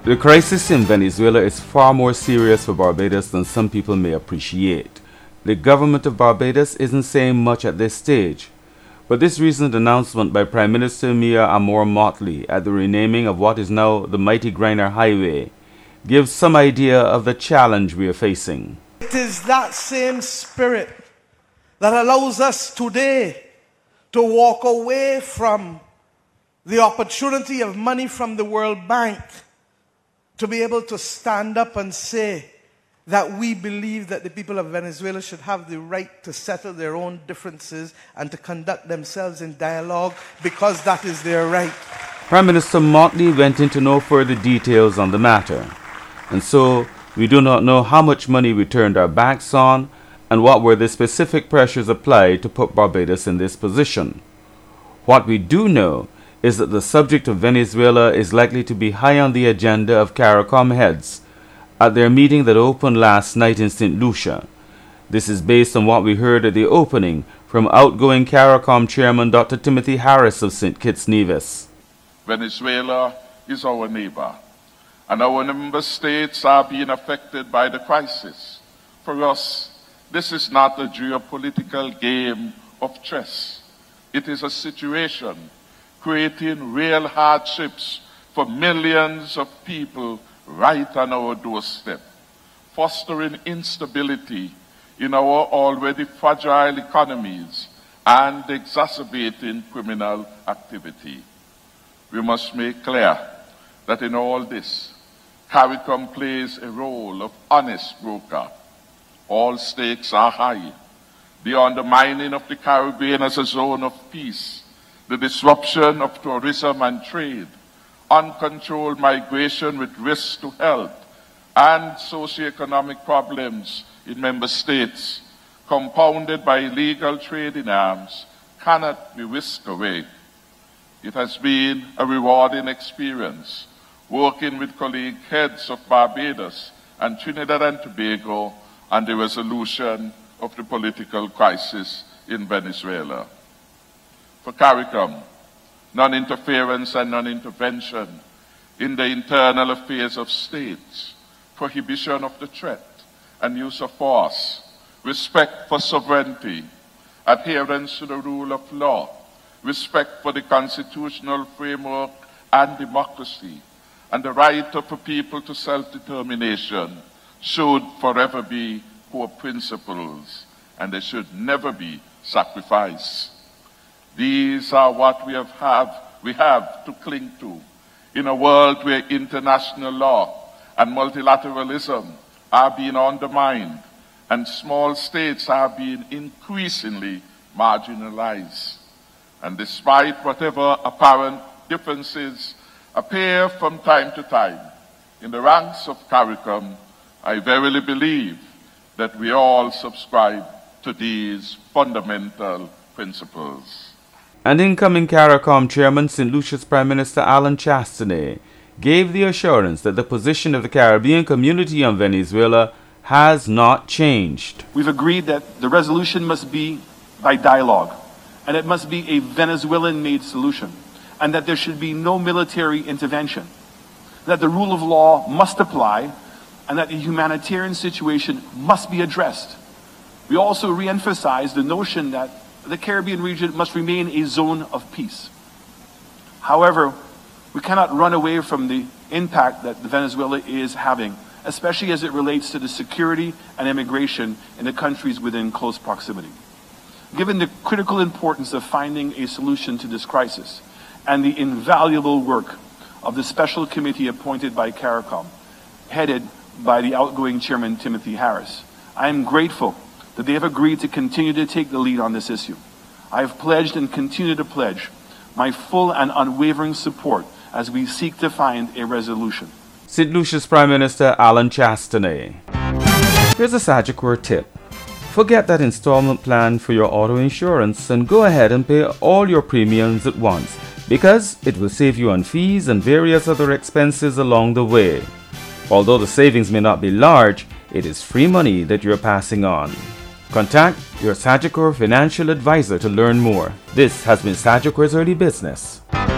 The crisis in Venezuela is far more serious for Barbados than some people may appreciate. The government of Barbados isn't saying much at this stage, but this recent announcement by Prime Minister Mia Amor Motley at the renaming of what is now the Mighty Griner Highway gives some idea of the challenge we are facing. It is that same spirit that allows us today to walk away from the opportunity of money from the World Bank to be able to stand up and say that we believe that the people of Venezuela should have the right to settle their own differences and to conduct themselves in dialogue because that is their right. Prime Minister Motley went into no further details on the matter, and so we do not know how much money we turned our backs on and what were the specific pressures applied to put Barbados in this position. What we do know is that the subject of Venezuela is likely to be high on the agenda of CARICOM heads at their meeting that opened last night in St. Lucia. This is based on what we heard at the opening from outgoing CARICOM chairman Dr. Timothy Harris of St. Kitts Nevis. Venezuela is our neighbor, and our member states are being affected by the crisis. For us, this is not a geopolitical game of chess. It is a situation creating real hardships for millions of people right on our doorstep, fostering instability in our already fragile economies and exacerbating criminal activity. We must make clear that in all this, CARICOM plays a role of honest broker. All stakes are high. The undermining of the Caribbean as a zone of peace, the disruption of tourism and trade, uncontrolled migration with risks to health, and socioeconomic problems in member states, compounded by illegal trade in arms, cannot be whisked away. It has been a rewarding experience working with colleague heads of Barbados and Trinidad and Tobago on the resolution of the political crisis in Venezuela. For CARICOM, non-interference and non-intervention in the internal affairs of states, prohibition of the threat and use of force, respect for sovereignty, adherence to the rule of law, respect for the constitutional framework and democracy, and the right of a people to self-determination should forever be core principles, and they should never be sacrificed. These are what we have to cling to in a world where international law and multilateralism are being undermined and small states are being increasingly marginalized. And despite whatever apparent differences appear from time to time in the ranks of CARICOM, I verily believe that we all subscribe to these fundamental principles. And incoming CARICOM chairman, St. Lucia's Prime Minister Alan Chastanet, gave the assurance that the position of the Caribbean community on Venezuela has not changed. We've agreed that the resolution must be by dialogue, and it must be a Venezuelan-made solution, and that there should be no military intervention, that the rule of law must apply, and that the humanitarian situation must be addressed. We also re-emphasize the notion that the Caribbean region must remain a zone of peace. However, we cannot run away from the impact that Venezuela is having, especially as it relates to the security and immigration in the countries within close proximity. Given the critical importance of finding a solution to this crisis and the invaluable work of the special committee appointed by CARICOM, headed by the outgoing chairman Timothy Harris, I am grateful that they have agreed to continue to take the lead on this issue. I have pledged and continue to pledge my full and unwavering support as we seek to find a resolution. St. Lucia's Prime Minister Alan Chastanet. Here's a Sagicor tip. Forget that installment plan for your auto insurance and go ahead and pay all your premiums at once, because it will save you on fees and various other expenses along the way. Although the savings may not be large, it is free money that you're passing on. Contact your Sagicor financial advisor to learn more. This has been Sagicor's Early Business.